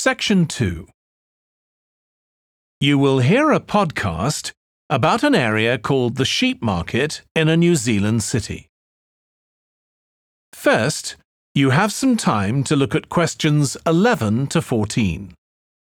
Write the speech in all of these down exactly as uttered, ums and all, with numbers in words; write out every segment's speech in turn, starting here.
Section two. You will hear a podcast about an area called the Sheep Market in a New Zealand city. First, you have some time to look at questions eleven to fourteen.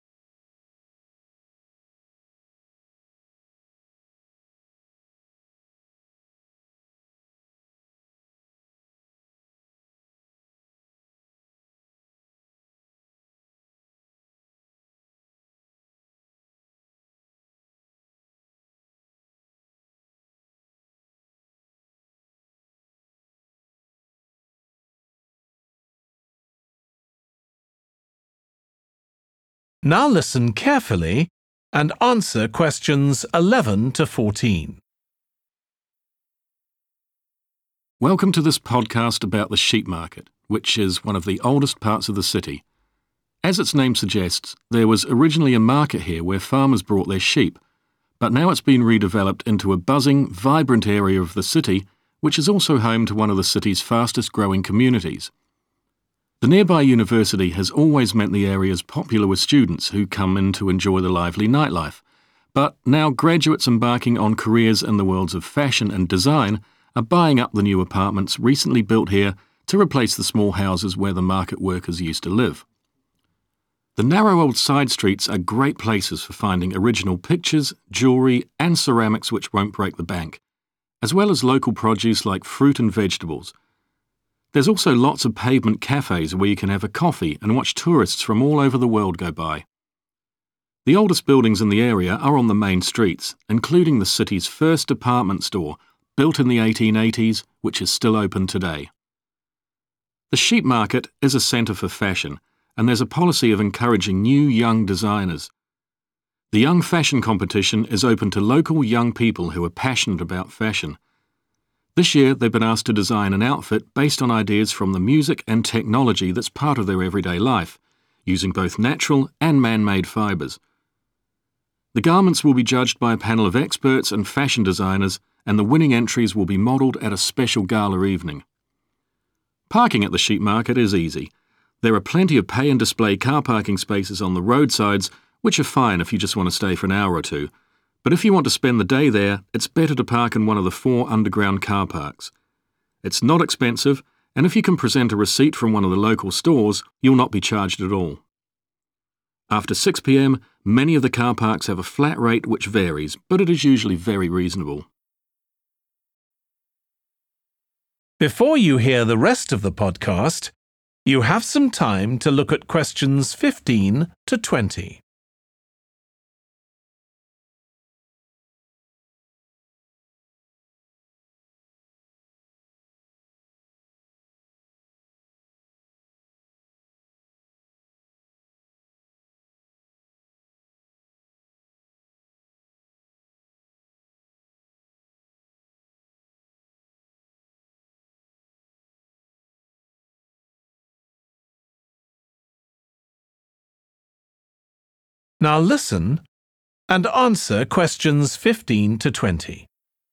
Now listen carefully and answer questions eleven to fourteen. Welcome to this podcast about the sheep market, which is one of the oldest parts of the city. As its name suggests, there was originally a market here where farmers brought their sheep, but now it's been redeveloped into a buzzing, vibrant area of the city, which is also home to one of the city's fastest growing communities. The nearby university has always meant the area is popular with students who come in to enjoy the lively nightlife, but now graduates embarking on careers in the worlds of fashion and design are buying up the new apartments recently built here to replace the small houses where the market workers used to live. The narrow old side streets are great places for finding original pictures, jewellery and ceramics which won't break the bank, as well as local produce like fruit and vegetables. There's also lots of pavement cafes where you can have a coffee and watch tourists from all over the world go by. The oldest buildings in the area are on the main streets, including the city's first department store, built in the eighteen eighties, which is still open today. The sheep market is a centre for fashion, and there's a policy of encouraging new young designers. The Young Fashion Competition is open to local young people who are passionate about fashion. This year, they've been asked to design an outfit based on ideas from the music and technology that's part of their everyday life, using both natural and man-made fibres. The garments will be judged by a panel of experts and fashion designers, and the winning entries will be modelled at a special gala evening. Parking at the sheep market is easy. There are plenty of pay and display car parking spaces on the roadsides, which are fine if you just want to stay for an hour or two. But if you want to spend the day there, it's better to park in one of the four underground car parks. It's not expensive, and if you can present a receipt from one of the local stores, you'll not be charged at all. After six p m, many of the car parks have a flat rate which varies, but it is usually very reasonable. Before you hear the rest of the podcast, you have some time to look at questions fifteen to twenty. Now listen and answer questions fifteen to twenty.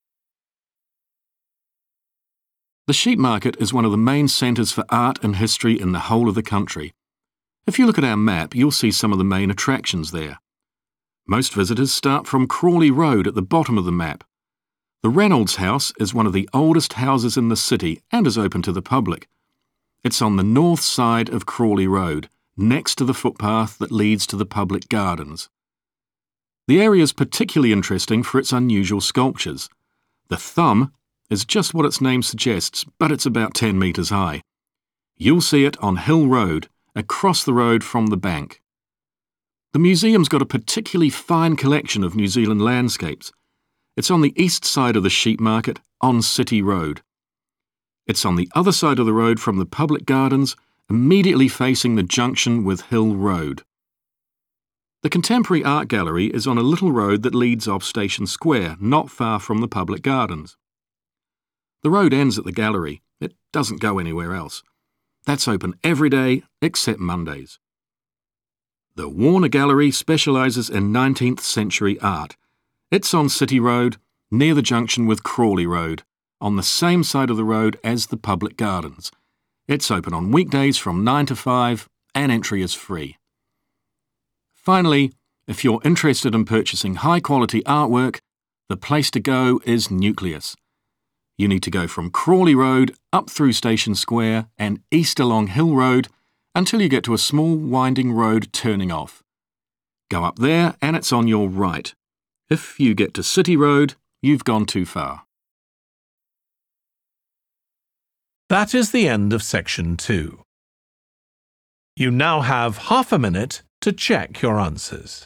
The sheep market is one of the main centres for art and history in the whole of the country. If you look at our map, you'll see some of the main attractions there. Most visitors start from Crawley Road at the bottom of the map. The Reynolds House is one of the oldest houses in the city and is open to the public. It's on the north side of Crawley Road, next to the footpath that leads to the public gardens. The area is particularly interesting for its unusual sculptures. The thumb is just what its name suggests, but it's about ten metres high. You'll see it on Hill Road, across the road from the bank. The museum's got a particularly fine collection of New Zealand landscapes. It's on the east side of the sheep market, on City Road. It's on the other side of the road from the public gardens, immediately facing the junction with Hill Road. The Contemporary Art Gallery is on a little road that leads off Station Square, not far from the public gardens. The road ends at the gallery. It doesn't go anywhere else. That's open every day except Mondays. The Warner Gallery specialises in nineteenth century art. It's on City Road, near the junction with Crawley Road, on the same side of the road as the public gardens. It's open on weekdays from nine to five and entry is free. Finally, if you're interested in purchasing high-quality artwork, the place to go is Nucleus. You need to go from Crawley Road up through Station Square and east along Hill Road until you get to a small winding road turning off. Go up there and it's on your right. If you get to City Road, you've gone too far. That is the end of section two. You now have half a minute to check your answers.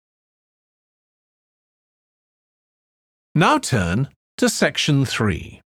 Now turn to section three.